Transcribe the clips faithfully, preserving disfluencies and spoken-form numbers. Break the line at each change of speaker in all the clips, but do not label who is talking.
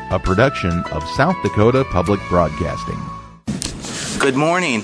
a production of South Dakota Public Broadcasting.
Good morning.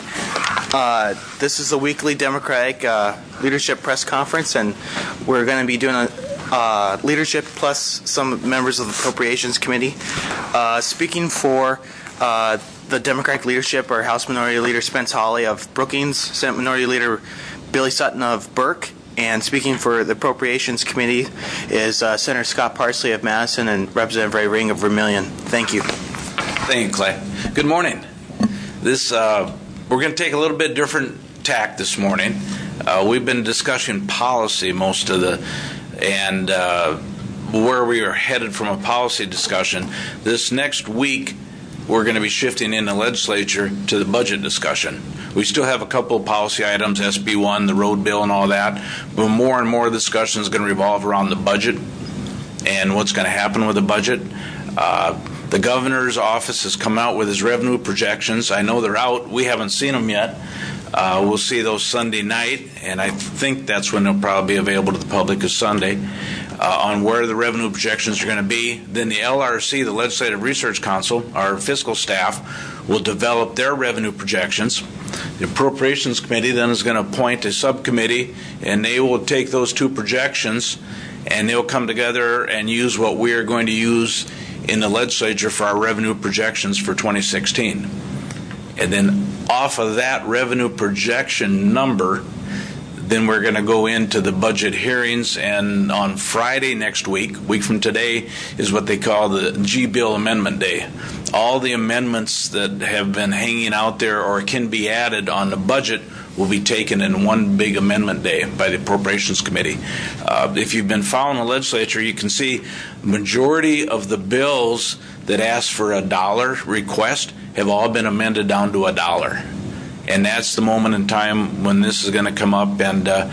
Uh, this is the weekly Democratic uh, Leadership Press Conference, and we're going to be doing a uh, leadership plus some members of the Appropriations Committee. Uh, speaking for uh, the Democratic leadership are House Minority Leader Spence Hawley of Brookings, Senate Minority Leader Billy Sutton of Burke, and speaking for the Appropriations Committee is uh, Senator Scott Parsley of Madison and Representative Ray Ring of Vermilion. Thank you.
Thank you, Clay. Good morning. This uh, we're going to take a little bit different tack this morning. Uh, we've been discussing policy most of the, and uh, where we are headed from a policy discussion. This next week, we're going to be shifting in the legislature to the budget discussion. We still have a couple of policy items, S B one, the road bill, and all that, but more and more of the discussion is going to revolve around the budget and what's going to happen with the budget. Uh, the governor's office has come out with his revenue projections. I know they're out. We haven't seen them yet. Uh, we'll see those Sunday night, and I think that's when they'll probably be available to the public is Sunday, uh, on where the revenue projections are going to be. Then the L R C, the Legislative Research Council, our fiscal staff, will develop their revenue projections. The Appropriations Committee then is going to appoint a subcommittee, and they will take those two projections, and they'll come together and use what we are going to use in the legislature for our revenue projections for twenty sixteen. And then off of that revenue projection number, then we're going to go into the budget hearings, and on Friday next week, week from today, is what they call the G-Bill Amendment Day. All the amendments that have been hanging out there or can be added on the budget will be taken in one big amendment day by the Appropriations Committee. Uh, if you've been following the legislature, you can see majority of the bills that ask for a dollar request have all been amended down to a dollar. And that's the moment in time when this is going to come up and uh,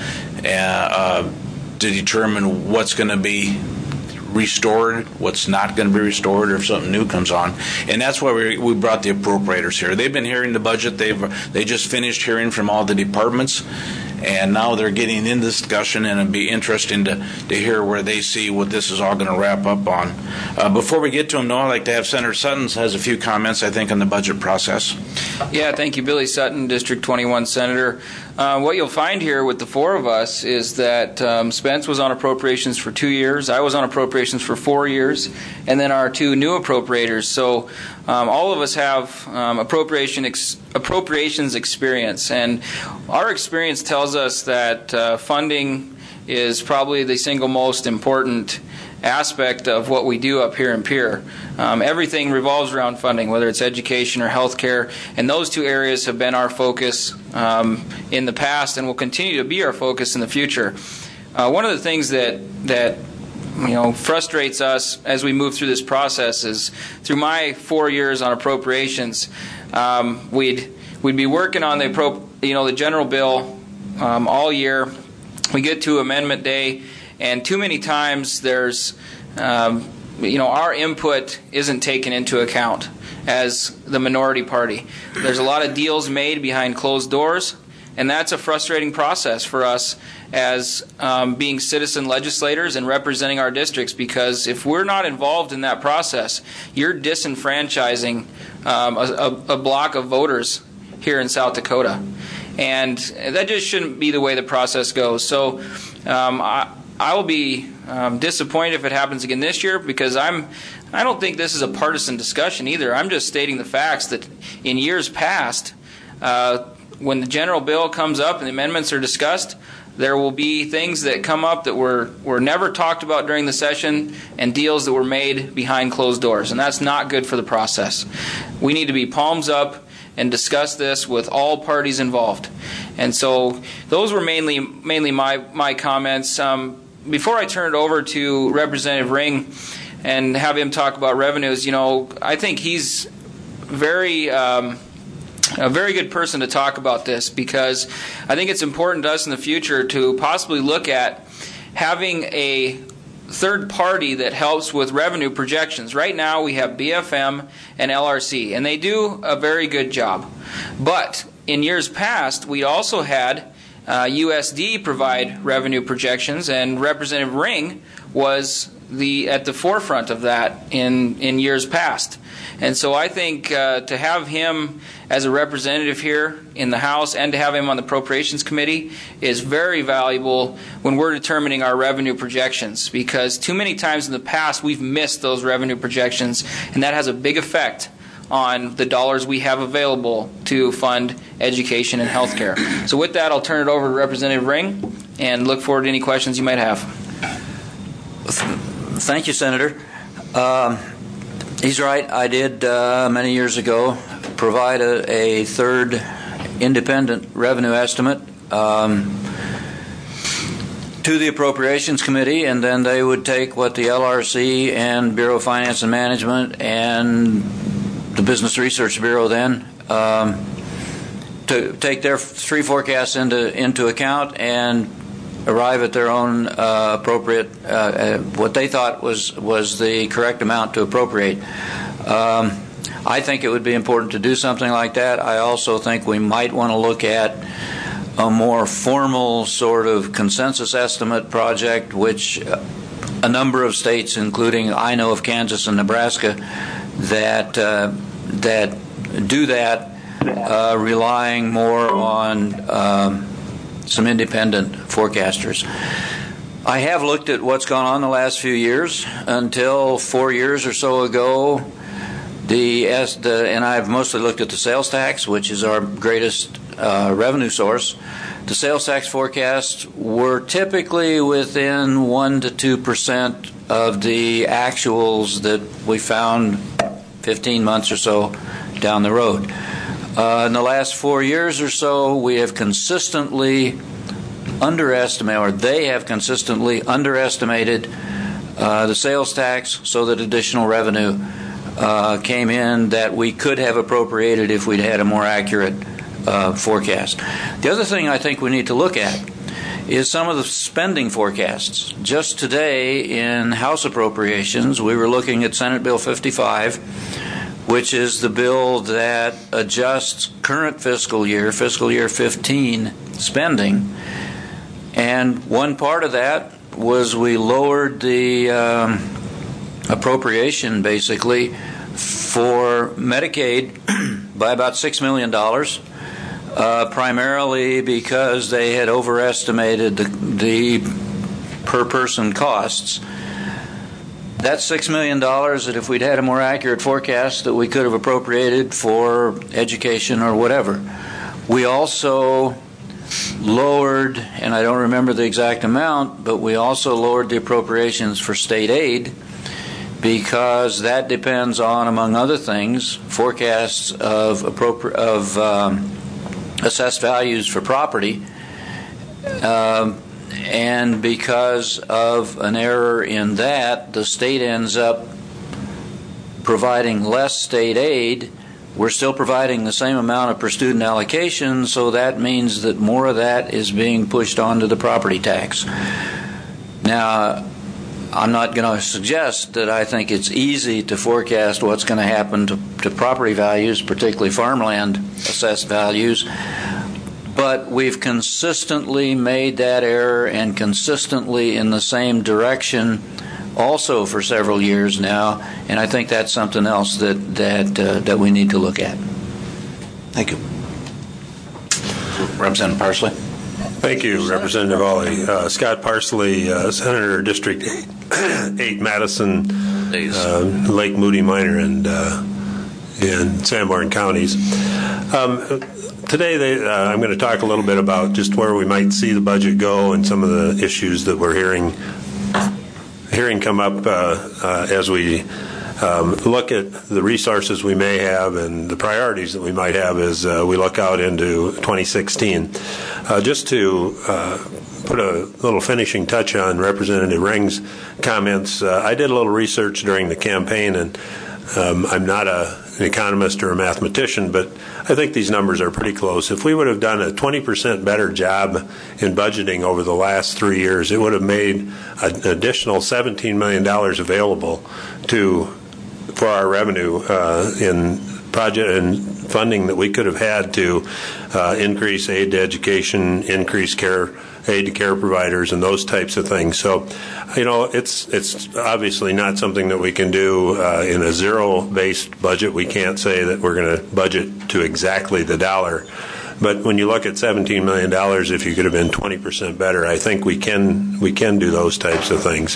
uh, to determine what's going to be restored, what's not going to be restored, or if something new comes on. And that's why we, we brought the appropriators here. They've been hearing the budget. They've they just finished hearing from all the departments, and now they're getting in this discussion, and it'd be interesting to, to hear where they see what this is all going to wrap up on. Uh, before we get to them, though, I'd like to have Senator Sutton has a few comments, I think, on the budget process.
Yeah, thank you, Billy Sutton, District twenty-one Senator. Uh, what you'll find here with the four of us is that um, Spence was on appropriations for two years, I was on appropriations for four years, and then our two new appropriators. So um, all of us have um, appropriation ex- appropriations experience, and our experience tells us that uh, funding is probably the single most important aspect of what we do up here in Pierre. Um, everything revolves around funding, whether it's education or healthcare, and those two areas have been our focus um, in the past and will continue to be our focus in the future. Uh, one of the things that that you know frustrates us as we move through this process is through my four years on appropriations, um, we'd we'd be working on the appro- you know the general bill um, all year. We get to amendment day, and too many times there's, um, you know, our input isn't taken into account as the minority party. There's a lot of deals made behind closed doors, and that's a frustrating process for us as um, being citizen legislators and representing our districts, because if we're not involved in that process, you're disenfranchising um, a, a, a block of voters here in South Dakota. And that just shouldn't be the way the process goes. So um, I, I will be um, disappointed if it happens again this year, because I'm, I don't think this is a partisan discussion either. I'm just stating the facts that in years past, uh, when the general bill comes up and the amendments are discussed, there will be things that come up that were, were never talked about during the session and deals that were made behind closed doors. And that's not good for the process. We need to be palms up and discuss this with all parties involved. And so those were mainly mainly my, my comments. Um, before I turn it over to Representative Ring and have him talk about revenues, you know, I think he's very um, a very good person to talk about this, because I think it's important to us in the future to possibly look at having a third party that helps with revenue projections. Right now we have B F M and L R C, and they do a very good job. But in years past, we also had uh, U S D provide revenue projections, and Representative Ring was the at the forefront of that in in years past. And so I think uh, to have him as a representative here in the House and to have him on the Appropriations Committee is very valuable when we're determining our revenue projections, because too many times in the past we've missed those revenue projections, and that has a big effect on the dollars we have available to fund education and health care. So with that, I'll turn it over to Representative Ring and look forward to any questions you might have.
Thank you, Senator. Um, he's right. I did uh, many years ago provide a, a third independent revenue estimate um, to the Appropriations Committee, and then they would take what the L R C and Bureau of Finance and Management and the Business Research Bureau then um, to take their three forecasts into into account and arrive at their own uh, appropriate uh, uh, what they thought was was the correct amount to appropriate. Um, I think it would be important to do something like that. I also think we might want to look at a more formal sort of consensus estimate project, which a number of states, including I know of Kansas and Nebraska, that uh, that do that, uh, relying more on um, some independent forecasters. I have looked at what's gone on the last few years. Until four years or so ago, the, the and I've mostly looked at the sales tax, which is our greatest uh, revenue source. The sales tax forecasts were typically within one to two percent of the actuals that we found fifteen months or so down the road. Uh, in the last four years or so, we have consistently underestimated, or they have consistently underestimated uh, the sales tax, so that additional revenue uh, came in that we could have appropriated if we'd had a more accurate uh, forecast. The other thing I think we need to look at is some of the spending forecasts. Just today in House Appropriations, we were looking at Senate Bill fifty-five, which is the bill that adjusts current fiscal year, fiscal year fifteen spending. And one part of that was we lowered the um, appropriation, basically, for Medicaid by about six million dollars, uh, primarily because they had overestimated the, the per-person costs. That's six million dollars that if we'd had a more accurate forecast that we could have appropriated for education or whatever. We also lowered, and I don't remember the exact amount, but we also lowered the appropriations for state aid because that depends on, among other things, forecasts of, appropri- of um, assessed values for property. Um, And because of an error in that, the state ends up providing less state aid. We're still providing the same amount of per student allocation, so that means that more of that is being pushed onto the property tax. Now, I'm not going to suggest that I think it's easy to forecast what's going to happen to, to property values, particularly farmland assessed values. But we've consistently made that error and consistently in the same direction also for several years now, and I think that's something else that that uh, that we need to look at.
Thank you. Representative Parsley.
Thank you, Representative Ollie. Uh, Scott Parsley, uh, Senator District eight, Madison, uh, Lake Moody Minor, and uh, in Sanborn counties. Um, Today, they, uh, I'm going to talk a little bit about just where we might see the budget go and some of the issues that we're hearing hearing come up uh, uh, as we um, look at the resources we may have and the priorities that we might have as uh, we look out into twenty sixteen. Uh, just to uh, put a little finishing touch on Representative Ring's comments, uh, I did a little research during the campaign, and um, I'm not a, an economist or a mathematician, but I think these numbers are pretty close. If we would have done a twenty percent better job in budgeting over the last three years, it would have made an additional seventeen million dollars available to for our revenue uh, in project and funding that we could have had to uh, increase aid to education, increase care aid to care providers and those types of things. So, you know, it's it's obviously not something that we can do uh, in a zero-based budget. We can't say that we're going to budget to exactly the dollar. But when you look at seventeen million dollars, if you could have been twenty percent better, I think we can we can do those types of things.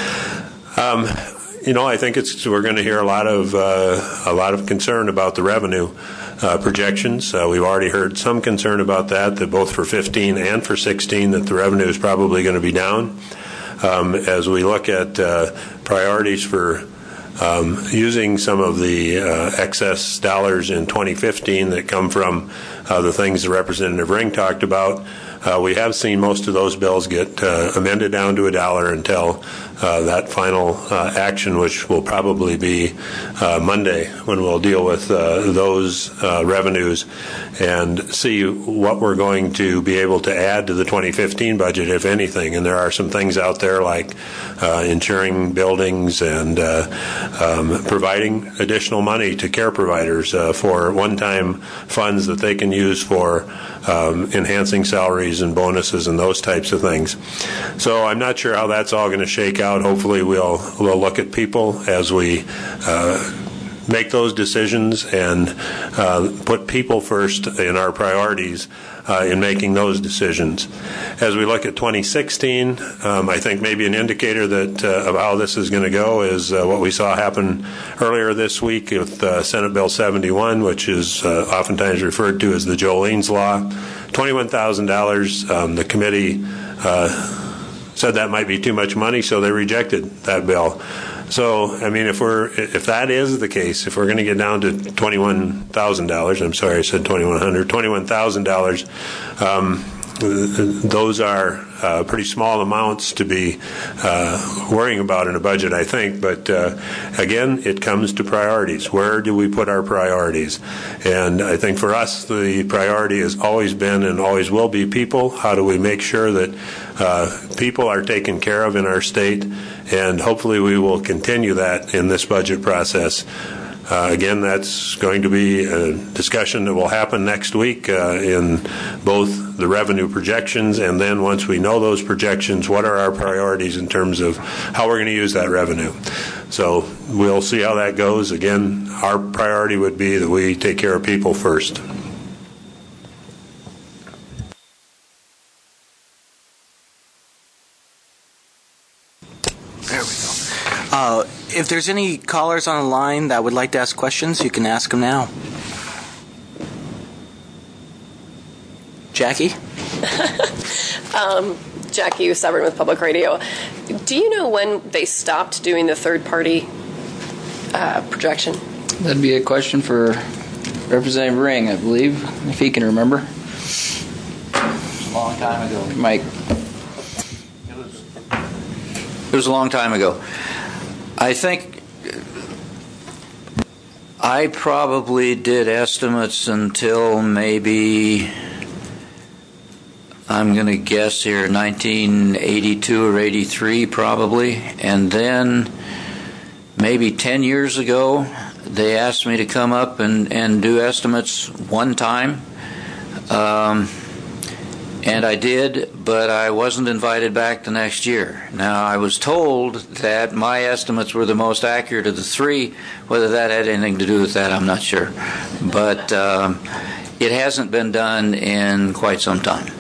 Um, you know, I think it's we're going to hear a lot of uh, a lot of concern about the revenue uh, projections. Uh, we've already heard some concern about that, that both for fifteen and for sixteen, that the revenue is probably going to be down. Um, as we look at uh, priorities for um, using some of the uh, excess dollars in twenty fifteen that come from uh, the things that Representative Ring talked about, uh, we have seen most of those bills get uh, amended down to a dollar until uh, that final uh, action, which will probably be uh, Monday, when we'll deal with uh, those uh, revenues and see what we're going to be able to add to the twenty fifteen budget, if anything. And there are some things out there like uh, insuring buildings and uh, um, providing additional money to care providers uh, for one-time funds that they can use for um, enhancing salaries and bonuses and those types of things. So I'm not sure how that's all going to shake out. Hopefully we'll, we'll look at people as we uh, make those decisions and uh, put people first in our priorities uh, in making those decisions. As we look at twenty sixteen, um, I think maybe an indicator that uh, of how this is going to go is uh, what we saw happen earlier this week with uh, Senate Bill seventy-one, which is uh, oftentimes referred to as the Jolene's Law. twenty-one thousand dollars. Um, the committee uh, said that might be too much money, so they rejected that bill. So, I mean, if we're if that is the case, if we're going to get down to twenty-one thousand dollars, I'm sorry, I said twenty-one hundred dollars, twenty-one thousand dollars, um, those are uh, pretty small amounts to be uh, worrying about in a budget, I think. But uh, again, it comes to priorities. Where do we put our priorities? And I think for us, the priority has always been and always will be people. How do we make sure that uh, people are taken care of in our state? And hopefully we will continue that in this budget process. Uh, again, that's going to be a discussion that will happen next week uh, in both the revenue projections, and then once we know those projections, what are our priorities in terms of how we're going to use that revenue. So we'll see how that goes. Again, our priority would be that we take care of people first.
There we go. Uh, if there's any callers on the line that would like to ask questions, you can ask them now. Jackie?
um, Jackie Severn with Public Radio. Do you know when they stopped doing the third-party uh, projection?
That'd be a question for Representative Ring, I believe, if he can remember.
A long time ago.
Mike.
It was a long time ago. I think I probably did estimates until maybe, I'm going to guess here, nineteen eighty-two or eighty-three probably. And then maybe ten years ago, they asked me to come up and, and do estimates one time. Um, And I did, but I wasn't invited back the next year. Now, I was told that my estimates were the most accurate of the three. Whether that had anything to do with that, I'm not sure. But um, it hasn't been done in quite some time.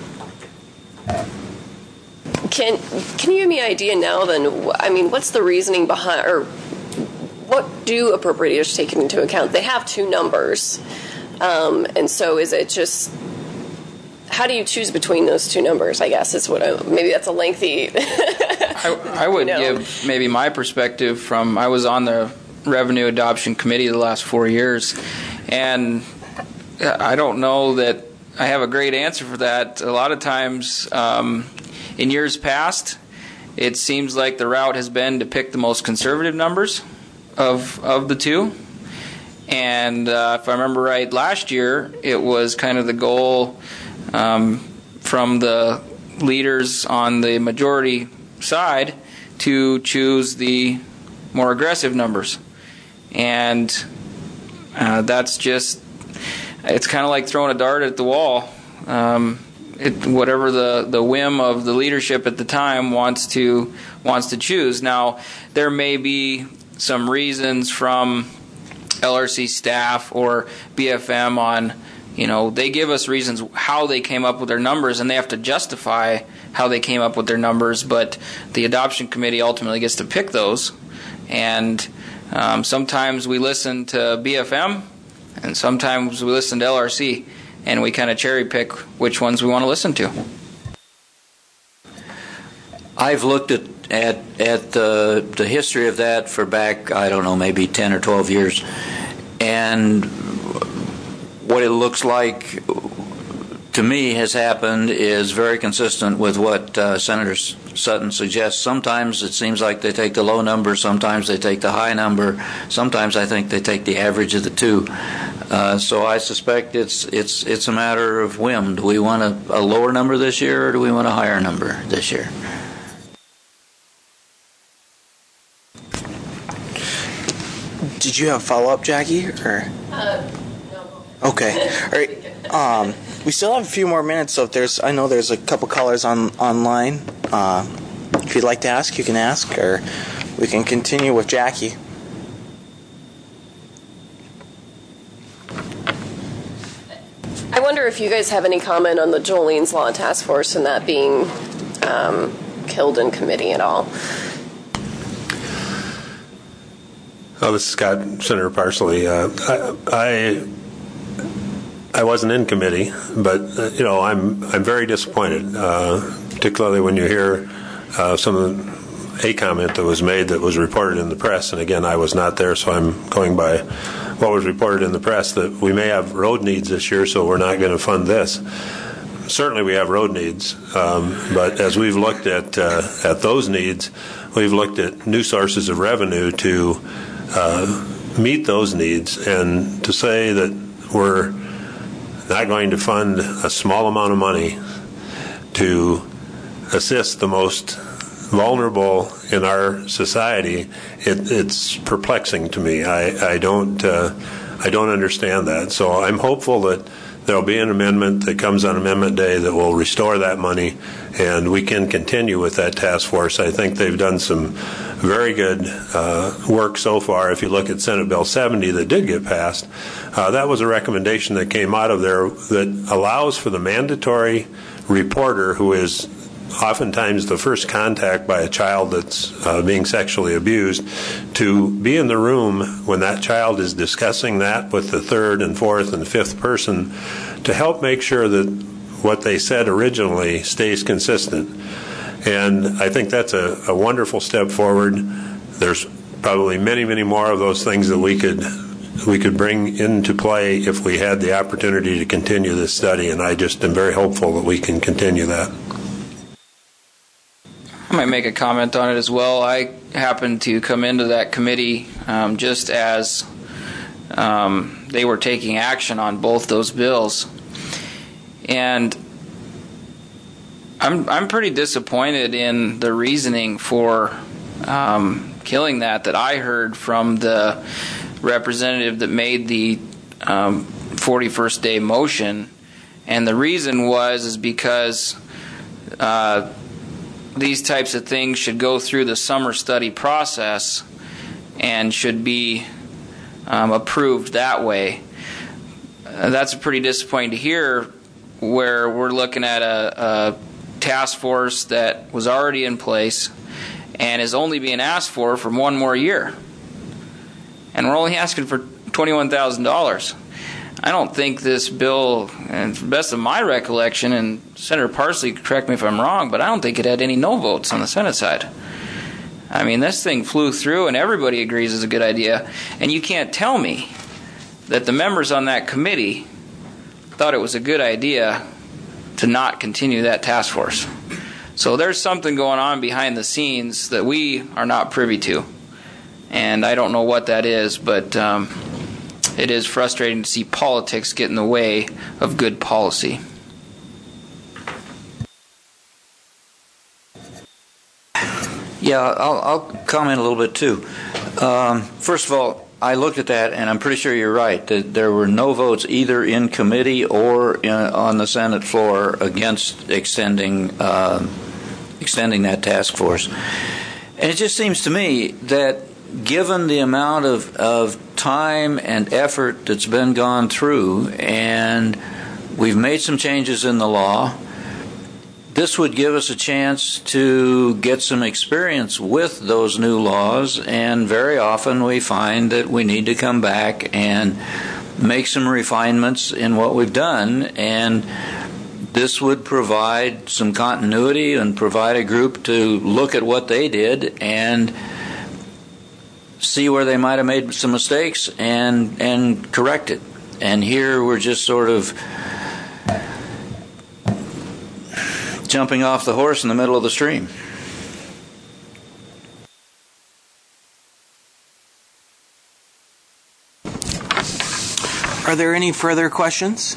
Can Can you give me an idea now then? I mean, what's the reasoning behind, or what do appropriators take into account? They have two numbers. Um, and so is it just... How do you choose between those two numbers, I guess, is what I, maybe that's a lengthy...
I, I would you know. give maybe my perspective from, I was on the Revenue Adoption Committee the last four years, and I don't know that I have a great answer for that. A lot of times, um, in years past, it seems like the route has been to pick the most conservative numbers of of the two. And uh, if I remember right, last year, it was kind of the goal... Um, from the leaders on the majority side to choose the more aggressive numbers. And uh, that's just, it's kind of like throwing a dart at the wall. Um, it, whatever the, the whim of the leadership at the time wants to wants to choose. Now, there may be some reasons from L R C staff or B F M on, you know, they give us reasons how they came up with their numbers, and they have to justify how they came up with their numbers, but the adoption committee ultimately gets to pick those. And um, sometimes we listen to B F M, and sometimes we listen to L R C, and we kind of cherry pick which ones we want to listen to.
I've looked at at, at the, the history of that for back, I don't know, maybe ten or twelve years, and what it looks like to me has happened is very consistent with what uh, Senator Sutton suggests. Sometimes it seems like they take the low number, sometimes they take the high number, sometimes I think they take the average of the two. Uh, so I suspect it's it's it's a matter of whim. Do we want a, a lower number this year, or do we want a higher number this year?
Did you have a follow-up, Jackie? Or?
Uh, no.
Okay. All right. Um, we still have a few more minutes, so if there's, I know there's a couple callers on online. Uh, if you'd like to ask, you can ask, or we can continue with Jackie.
I wonder if you guys have any comment on the Jolene's Law Task Force and that being um, killed in committee at all.
Oh, this is Scott, Senator Parsley. Uh, I, I I wasn't in committee, but uh, you know I'm I'm very disappointed, uh, particularly when you hear uh, some of the, a comment that was made that was reported in the press. And again, I was not there, so I'm going by what was reported in the press, that we may have road needs this year, so we're not going to fund this. Certainly, we have road needs, um, but as we've looked at uh, at those needs, we've looked at new sources of revenue to Uh, meet those needs, and to say that we're not going to fund a small amount of money to assist the most vulnerable in our society, it, it's perplexing to me. I, I don't uh, I don't understand that. So I'm hopeful that there'll be an amendment that comes on Amendment Day that will restore that money, and we can continue with that task force. I think they've done some very good uh, work so far. If you look at Senate Bill seventy that did get passed, uh, that was a recommendation that came out of there that allows for the mandatory reporter, who is oftentimes the first contact by a child that's uh, being sexually abused, to be in the room when that child is discussing that with the third and fourth and fifth person, to help make sure that what they said originally stays consistent. And I think that's a, a wonderful step forward. There's probably many, many more of those things that we could we could bring into play if we had the opportunity to continue this study, and I just am very hopeful that we can continue that.
I might make a comment on it as well. I happened to come into that committee um, just as um, they were taking action on both those bills, and I'm I'm pretty disappointed in the reasoning for um, killing that that I heard from the representative that made the um, forty-first day motion, and the reason was is because uh, these types of things should go through the summer study process and should be um, approved that way. Uh, that's pretty disappointing to hear, where we're looking at a, a task force that was already in place and is only being asked for for one more year. And we're only asking for twenty-one thousand dollars. I don't think this bill, and to the best of my recollection, and Senator Parsley, correct me if I'm wrong, but I don't think it had any no votes on the Senate side. I mean, this thing flew through and everybody agrees it's a good idea. And you can't tell me that the members on that committee thought it was a good idea to not continue that task force. So there's something going on behind the scenes that we are not privy to. And I don't know what that is, but um, it is frustrating to see politics get in the way of good policy.
Yeah, I'll, I'll comment a little bit too. Um, first of all, I looked at that, and I'm pretty sure you're right, that there were no votes either in committee or in, on the Senate floor against extending uh, extending that task force. And it just seems to me that given the amount of, of time and effort that's been gone through, and we've made some changes in the law, this would give us a chance to get some experience with those new laws, and very often we find that we need to come back and make some refinements in what we've done, and this would provide some continuity and provide a group to look at what they did and see where they might have made some mistakes and and correct it. And here we're just sort of jumping off the horse in the middle of the stream.
Are there any further questions?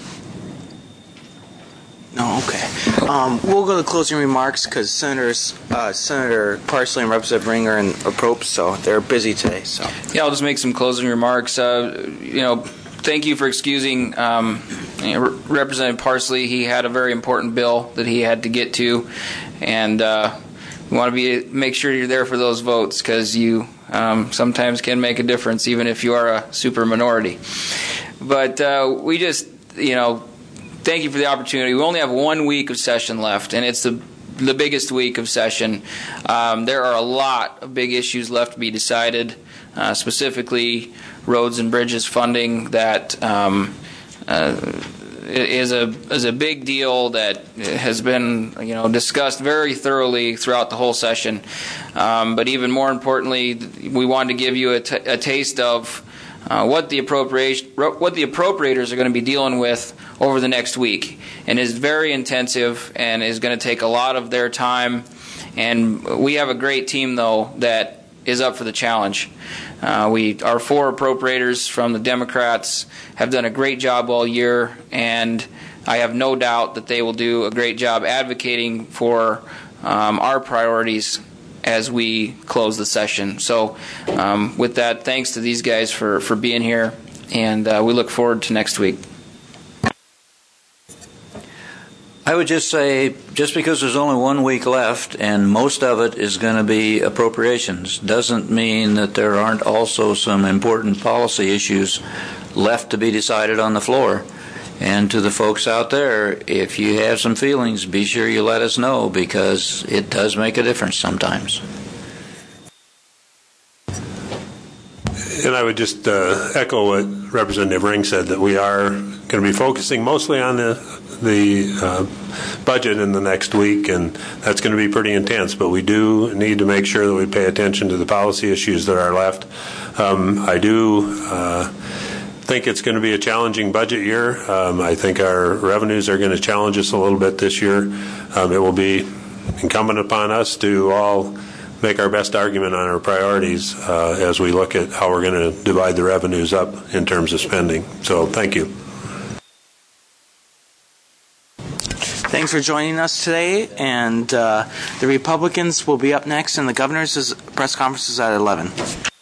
No, okay. Um, we'll go to closing remarks because Senators, uh, Senator Parsley and Representative Ringer and Pope, so they're busy today. So
yeah, I'll just make some closing remarks. Uh, you know, thank you for excusing um, you know, Representative Parsley. He had a very important bill that he had to get to, and uh, we want to be make sure you're there for those votes because you um, sometimes can make a difference, even if you are a super minority. But uh, we just, you know. Thank you for the opportunity. We only have one week of session left, and it's the the biggest week of session. Um, there are a lot of big issues left to be decided, uh, specifically roads and bridges funding that um, uh, is a is a big deal that has been you know discussed very thoroughly throughout the whole session. Um, but even more importantly, we wanted to give you a, t- a taste of Uh, what the appropriation, what the appropriators are going to be dealing with over the next week, and is very intensive and is going to take a lot of their time. And we have a great team though that is up for the challenge. Uh, we our four appropriators from the Democrats have done a great job all year, and I have no doubt that they will do a great job advocating for um, our priorities as we close the session. So um, with that, thanks to these guys for, for being here, and uh, we look forward to next week.
I would just say, just because there's only one week left and most of it is going to be appropriations, doesn't mean that there aren't also some important policy issues left to be decided on the floor. And to the folks out there, if you have some feelings, be sure you let us know, because it does make a difference sometimes.
And I would just uh, echo what Representative Ring said, that we are going to be focusing mostly on the the uh, budget in the next week, and that's going to be pretty intense. But we do need to make sure that we pay attention to the policy issues that are left. Um, I do uh, think it's going to be a challenging budget year. Um, I think our revenues are going to challenge us a little bit this year. Um, it will be incumbent upon us to all make our best argument on our priorities uh, as we look at how we're going to divide the revenues up in terms of spending. So thank you.
Thanks for joining us today, and uh, the Republicans will be up next, and the governor's press conference is at eleven.